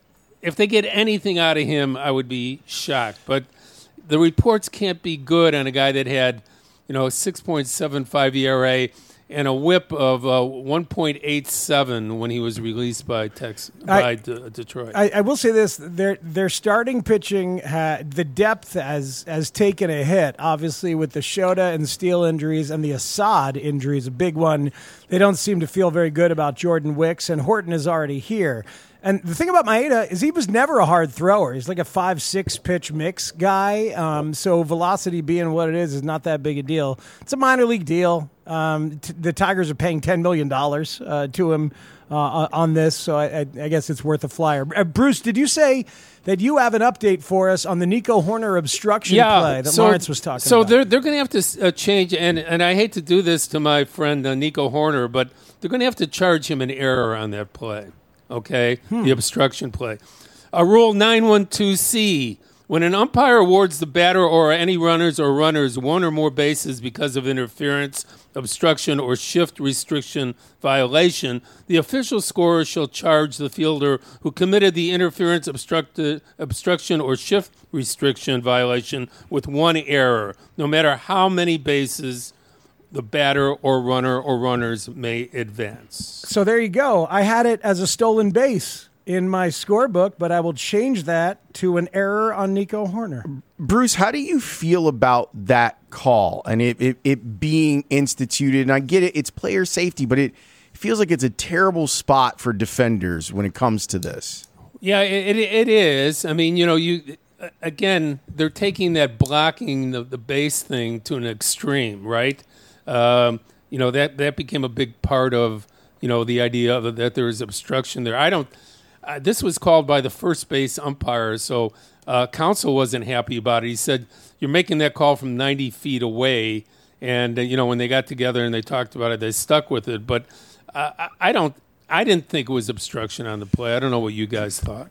if they get anything out of him, I would be shocked. But the reports can't be good on a guy that had, you know, a six point seven five E R A and a whip of uh, one point eight seven when he was released by Tex by I, D- Detroit. I, I will say this: their their starting pitching, ha- the depth has has taken a hit. Obviously, with the Shota and Steele injuries and the Assad injuries, a big one. They don't seem to feel very good about Jordan Wicks, and Horton is already here. And the thing about Maeda is he was never a hard thrower. He's like a five, six pitch mix guy. Um, so velocity being what it is is not that big a deal. It's a minor league deal. Um, t- the Tigers are paying ten million dollars uh, to him uh, on this. So I, I, I guess it's worth a flyer. Uh, Bruce, did you say that you have an update for us on the Nico Horner obstruction yeah, play that so, Lawrence was talking so about? So they're, they're going to have to uh, change, and, and I hate to do this to my friend uh, Nico Horner, but they're going to have to charge him an error on that play. Okay, hmm. the obstruction play. Uh, Rule nine twelve C, when an umpire awards the batter or any runners or runners one or more bases because of interference, obstruction, or shift restriction violation, the official scorer shall charge the fielder who committed the interference, obstruct- obstruction, or shift restriction violation with one error, no matter how many bases the batter or runner or runners may advance. So there you go. I had it as a stolen base in my scorebook, but I will change that to an error on Nico Horner. Bruce, how do you feel about that call and it, it, it being instituted? And I get it, it's player safety, but it feels like it's a terrible spot for defenders when it comes to this. Yeah, it, it, it is. I mean, you know, you again, they're taking that blocking the, the base thing to an extreme, right? Um, you know, that, that became a big part of, you know, the idea of that there is obstruction there. I don't, uh, this was called by the first base umpire, so uh, counsel wasn't happy about it. He said, you're making that call from ninety feet away. And, uh, you know, when they got together and they talked about it, they stuck with it. But uh, I, I don't, I didn't think it was obstruction on the play. I don't know what you guys thought.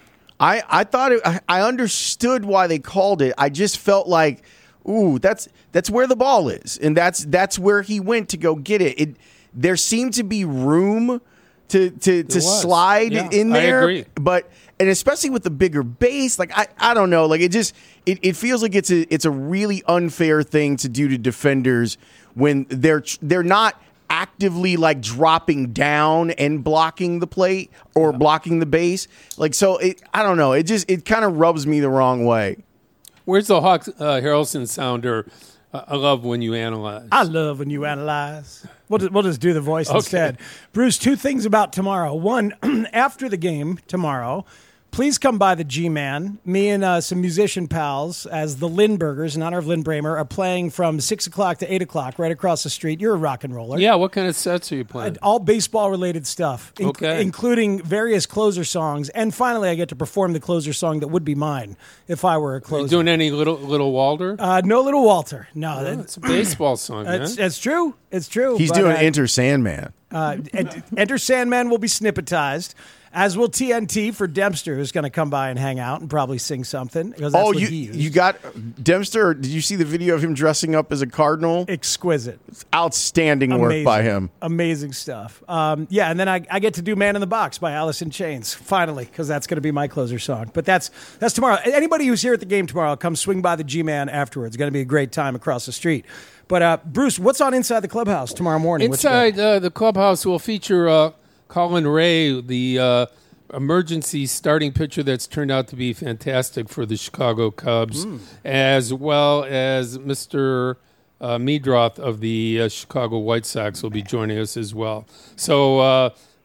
I, I thought it, I understood why they called it. I just felt like, ooh, that's that's where the ball is, and that's that's where he went to go get it. It there seemed to be room to to, to slide yeah, in there, I agree. but and especially with the bigger base, like I, I don't know, like it just it, it feels like it's a it's a really unfair thing to do to defenders when they're they're not actively like dropping down and blocking the plate or yeah. blocking the base. Like so, it I don't know. It just it kind of rubs me the wrong way. Where's the Hawk uh, Harrelson sounder? Uh, I love when you analyze. I love when you analyze. We'll just, we'll just do the voice okay. instead. Bruce, two things about tomorrow. One, after the game tomorrow, please come by the G-Man. Me and uh, some musician pals, as the Lindbergers, in honor of Lynn Bramer, are playing from six o'clock to eight o'clock right across the street. You're a rock and roller. Yeah, what kind of sets are you playing? Uh, all baseball-related stuff, in- okay. including various closer songs. And finally, I get to perform the closer song that would be mine if I were a closer. Are you doing any Little Little Walter? Uh, no Little Walter. No. Oh, that, it's a baseball song, man. It's, it's true. It's true. He's but, doing uh, Enter Sandman. Uh, Enter Sandman will be snippetized, as will T N T for Dempster, who's going to come by and hang out and probably sing something. Because that's oh, what you he used. you got Dempster? Did you see the video of him dressing up as a Cardinal? Exquisite, outstanding Amazing. work by him. Amazing stuff. Um, yeah, and then I, I get to do "Man in the Box" by Alice in Chains finally, because that's going to be my closer song. But that's that's tomorrow. Anybody who's here at the game tomorrow, come swing by the G-Man afterwards. It's going to be a great time across the street. But, uh, Bruce, what's on Inside the Clubhouse tomorrow morning? Inside uh, the clubhouse will feature uh, Colin Ray, the uh, emergency starting pitcher that's turned out to be fantastic for the Chicago Cubs, mm. as well as Mister Uh, Meadroth of the uh, Chicago White Sox will be joining us as well. So uh,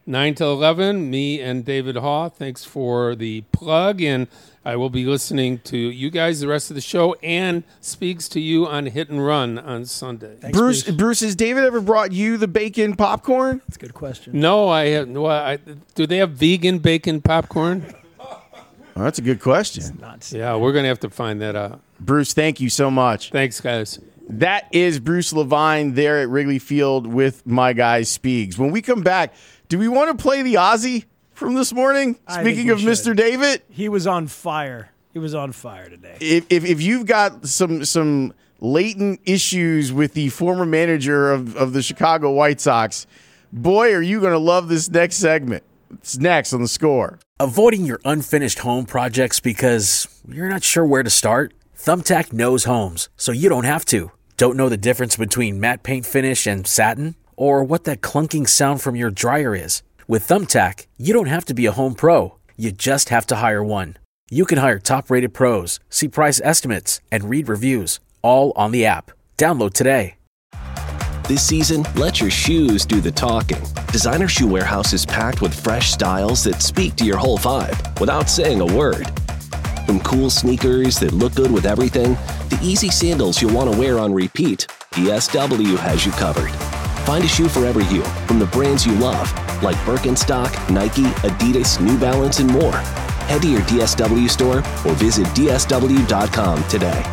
nine to eleven, me and David Haw. Thanks for the plug, and I will be listening to you guys the rest of the show and speaks to you on Hit and Run on Sunday. Thanks, Bruce, Bruce, Bruce, has David ever brought you the bacon popcorn? That's a good question. No, I have. No, I, do they have vegan bacon popcorn? Oh, that's a good question. Yeah, we're going to have to find that out. Bruce, thank you so much. Thanks, guys. That is Bruce Levine there at Wrigley Field with my guy Speegs. When we come back, do we want to play the Ozzy from this morning? Speaking of Mister David, he was on fire. He was on fire today. If, if if you've got some some latent issues with the former manager of, of the Chicago White Sox, boy, are you going to love this next segment. It's next on The Score. Avoiding your unfinished home projects because you're not sure where to start? Thumbtack knows homes, so you don't have to. Don't know the difference between matte paint finish and satin? Or what that clunking sound from your dryer is? With Thumbtack, you don't have to be a home pro. You just have to hire one. You can hire top-rated pros, see price estimates, and read reviews, all on the app. Download today. This season, let your shoes do the talking. Designer Shoe Warehouse is packed with fresh styles that speak to your whole vibe without saying a word. From cool sneakers that look good with everything, to easy sandals you'll want to wear on repeat, D S W has you covered. Find a shoe for every you from the brands you love, like Birkenstock, Nike, Adidas, New Balance, and more. Head to your D S W store or visit D S W dot com today.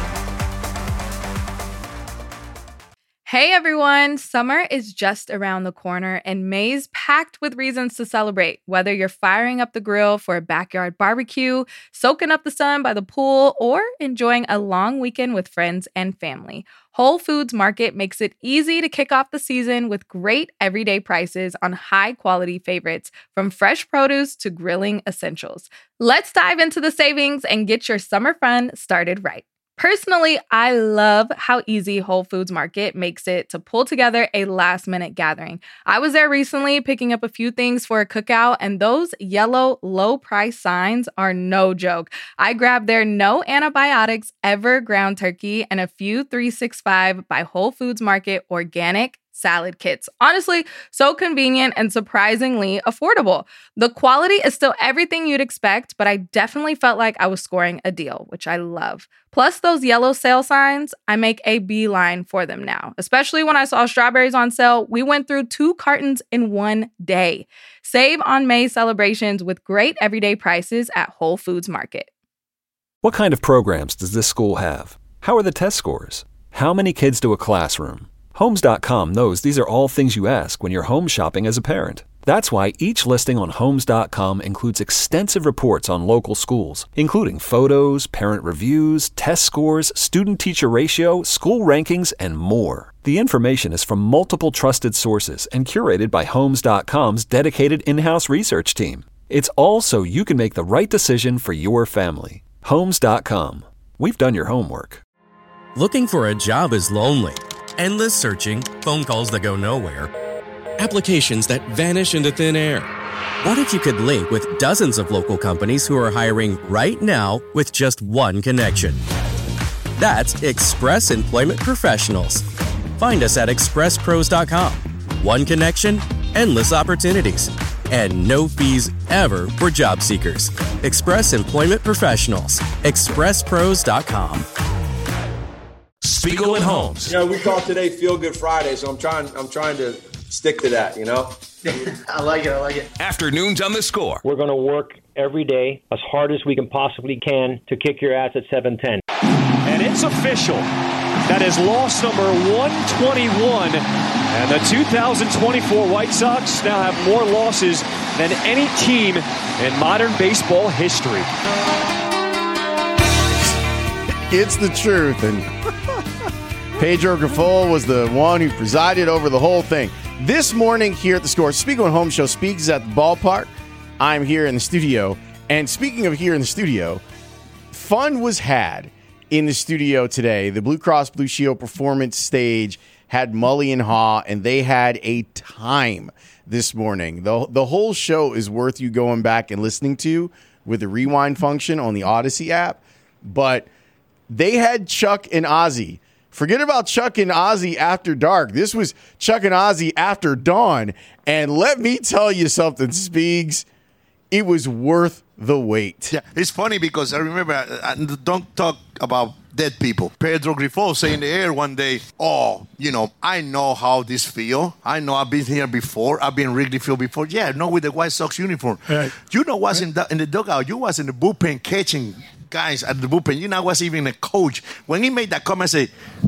Hey everyone, summer is just around the corner and May's packed with reasons to celebrate. Whether you're firing up the grill for a backyard barbecue, soaking up the sun by the pool, or enjoying a long weekend with friends and family, Whole Foods Market makes it easy to kick off the season with great everyday prices on high-quality favorites, from fresh produce to grilling essentials. Let's dive into the savings and get your summer fun started right. Personally, I love how easy Whole Foods Market makes it to pull together a last-minute gathering. I was there recently picking up a few things for a cookout, and those yellow low-price signs are no joke. I grabbed their no antibiotics ever ground turkey and a few three sixty-five by Whole Foods Market organic salad kits. Honestly, so convenient and surprisingly affordable. The quality is still everything you'd expect, but I definitely felt like I was scoring a deal, which I love. Plus those yellow sale signs, I make a beeline for them now. Especially when I saw strawberries on sale, we went through two cartons in one day. Save on May celebrations with great everyday prices at Whole Foods Market. What kind of programs does this school have? How are the test scores? How many kids to a classroom? Homes dot com knows these are all things you ask when you're home shopping as a parent. That's why each listing on Homes dot com includes extensive reports on local schools, including photos, parent reviews, test scores, student-teacher ratio, school rankings, and more. The information is from multiple trusted sources and curated by Homes dot com's dedicated in-house research team. It's all so you can make the right decision for your family. Homes dot com. We've done your homework. Looking for a job is lonely. Endless searching, phone calls that go nowhere, applications that vanish into thin air. What if you could link with dozens of local companies who are hiring right now with just one connection? That's Express Employment Professionals. Find us at express pros dot com. One connection, endless opportunities, and no fees ever for job seekers. Express Employment Professionals. express pros dot com. Spiegel and Holmes. You know, we call today Feel Good Friday, so I'm trying I'm trying to stick to that, you know? I like it, I like it. Afternoons on The Score. We're going to work every day as hard as we can possibly can to kick your ass at seven ten. And it's official. That is loss number one twenty-one. And the two thousand twenty-four White Sox now have more losses than any team in modern baseball history. It's the truth, and Pedro Grifol was the one who presided over the whole thing. This morning here at The Score, Spiegel and Holmes Show speaks at the ballpark. I'm here in the studio, and speaking of here in the studio, fun was had in the studio today. The Blue Cross Blue Shield Performance Stage had Mully and Haw, and they had a time this morning. The, the whole show is worth you going back and listening to with the rewind function on the Odyssey app, but they had Chuck and Ozzy Forget about Chuck and Ozzy after dark. This was Chuck and Ozzy after dawn. And let me tell you something, Speegs. It was worth the wait. Yeah, it's funny because I remember, uh, don't talk about dead people. Pedro Grifo saying in the air one day, oh, you know, I know how this feel. I know I've been here before. I've been Wrigley Field before. Yeah, not with the White Sox uniform. Right. You know what's right. in, the, in the dugout. You was in the bullpen catching guys at the bullpen. You know, was even a coach. When he made that comment, I say,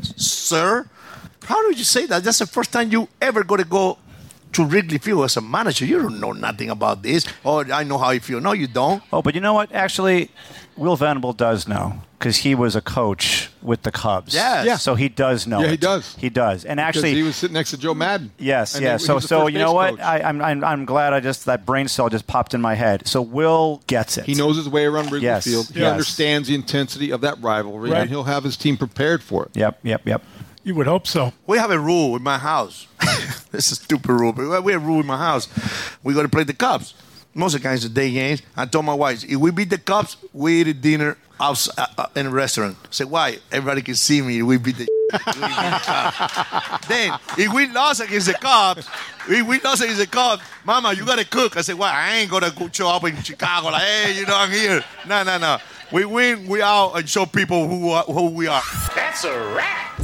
sir, how did you say that? That's the first time you ever got to go to Wrigley Field as a manager. You don't know nothing about this. Oh, I know how you feel. No, you don't. Oh, but you know what? Actually, Will Venable does know because he was a coach with the Cubs. Yes. Yeah. So he does know. Yeah, it. he does. He does. And actually, because he was sitting next to Joe Madden. Yes, and yes. he, so, he so you know what? Coach. I, I'm, I'm, I'm glad I just that brain cell just popped in my head. So Will gets it. He knows his way around Wrigley yes. Field. He yes. understands the intensity of that rivalry, right. and he'll have his team prepared for it. Yep, yep, yep. You would hope so. We have a rule in my house. This is a stupid rule, but we have a rule in my house. We got to play the Cubs. Most of the guys are day games. I told my wife, if we beat the Cubs, we eat a dinner outside, uh, in a restaurant. I said, why? Everybody can see me. We beat the, we beat the Cubs. Then, if we lost against the Cubs, if we lost against the Cubs, Mama, you got to cook. I said, why? I ain't going to show up in Chicago like, hey, you know, I'm here. No, no, no. We win, we out, and show people who, uh, who we are. That's a wrap.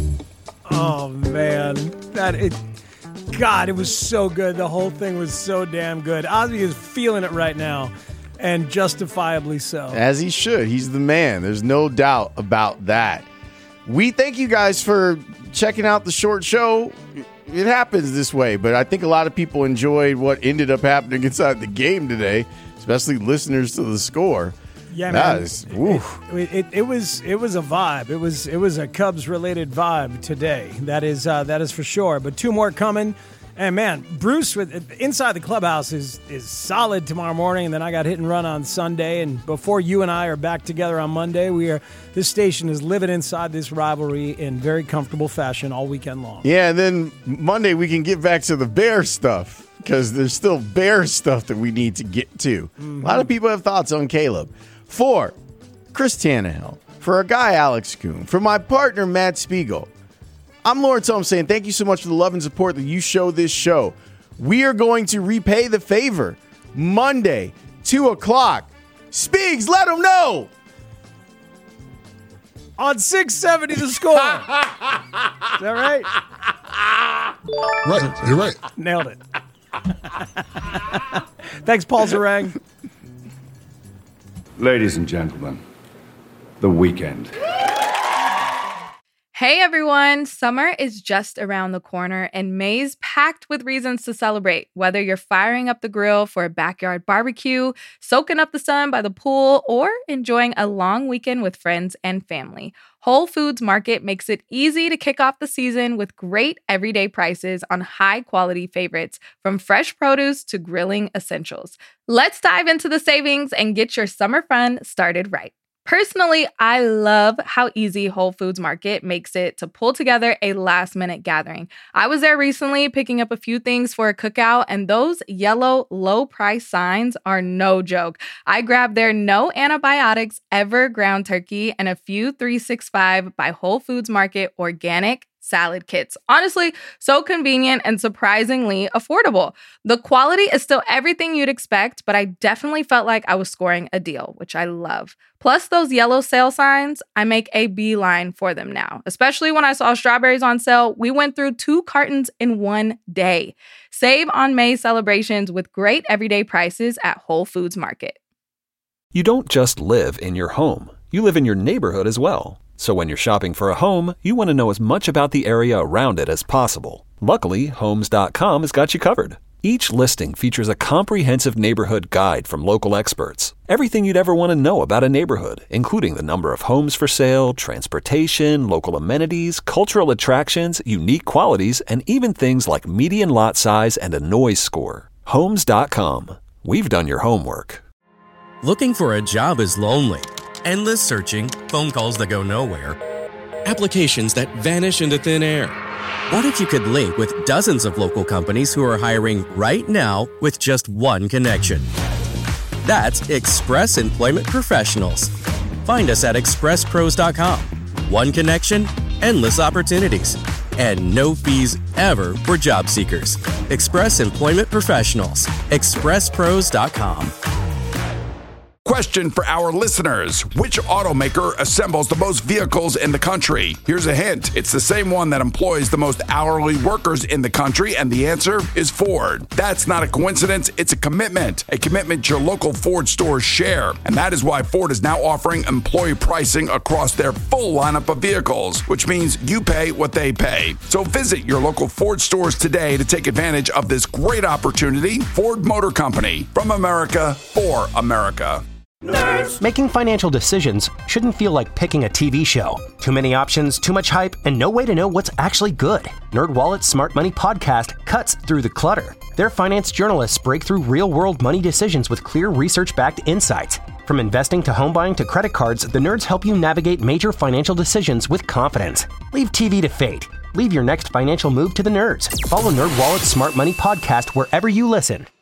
Oh, man. That it, God, it was so good. The whole thing was so damn good. Ozzy is feeling it right now, and justifiably so. As he should. He's the man. There's no doubt about that. We thank you guys for checking out the short show. It happens this way, but I think a lot of people enjoyed what ended up happening inside the game today, especially listeners to the score. Yeah, that man. Is, it, it, it was it was a vibe. It was it was a Cubs related vibe today. That is uh, that is for sure. But two more coming. And man, Bruce with inside the clubhouse is is solid tomorrow morning. And then I got hit and run on Sunday. And before you and I are back together on Monday, we are this station is living inside this rivalry in very comfortable fashion all weekend long. Yeah, and then Monday we can get back to the Bear stuff because there's still Bear stuff that we need to get to. Mm-hmm. A lot of people have thoughts on Caleb. For Chris Tannehill, for our guy Alex Kuhn, for my partner Matt Spiegel, I'm Lawrence Holmes saying thank you so much for the love and support that you show this show. We are going to repay the favor Monday, two o'clock. Spiegs, let them know. On six seventy The Score. Is that right? Right, you're right. Nailed it. Thanks, Paul Zarang. Ladies and gentlemen, the weekend. Hey everyone, summer is just around the corner and May's packed with reasons to celebrate. Whether you're firing up the grill for a backyard barbecue, soaking up the sun by the pool, or enjoying a long weekend with friends and family, Whole Foods Market makes it easy to kick off the season with great everyday prices on high-quality favorites, from fresh produce to grilling essentials. Let's dive into the savings and get your summer fun started right. Personally, I love how easy Whole Foods Market makes it to pull together a last-minute gathering. I was there recently picking up a few things for a cookout, and those yellow low-price signs are no joke. I grabbed their no antibiotics ever ground turkey and a few three sixty-five by Whole Foods Market organic salad kits. Honestly, so convenient and surprisingly affordable. The quality is still everything you'd expect, but I definitely felt like I was scoring a deal, which I love. Plus those yellow sale signs, I make a beeline for them now. Especially when I saw strawberries on sale, we went through two cartons in one day. Save on May celebrations with great everyday prices at Whole Foods Market. You don't just live in your home. You live in your neighborhood as well. So when you're shopping for a home, you want to know as much about the area around it as possible. Luckily, Homes dot com has got you covered. Each listing features a comprehensive neighborhood guide from local experts. Everything you'd ever want to know about a neighborhood, including the number of homes for sale, transportation, local amenities, cultural attractions, unique qualities, and even things like median lot size and a noise score. Homes dot com. We've done your homework. Looking for a job is lonely. Endless searching, phone calls that go nowhere, applications that vanish into thin air. What if you could link with dozens of local companies who are hiring right now with just one connection? That's Express Employment Professionals. Find us at express pros dot com. One connection, endless opportunities, and no fees ever for job seekers. Express Employment Professionals. express pros dot com. Question for our listeners. Which automaker assembles the most vehicles in the country? Here's a hint. It's the same one that employs the most hourly workers in the country, and the answer is Ford. That's not a coincidence. It's a commitment. A commitment your local Ford stores share. And that is why Ford is now offering employee pricing across their full lineup of vehicles, which means you pay what they pay. So visit your local Ford stores today to take advantage of this great opportunity. Ford Motor Company. From America, for America. Nerds. Making financial decisions shouldn't feel like picking a T V show. Too many options, too much hype, and no way to know what's actually good. NerdWallet's Smart Money podcast cuts through the clutter. Their finance journalists break through real-world money decisions with clear research-backed insights. From investing to home buying to credit cards, the nerds help you navigate major financial decisions with confidence. Leave T V to fate. Leave your next financial move to the nerds. Follow NerdWallet's Smart Money podcast wherever you listen.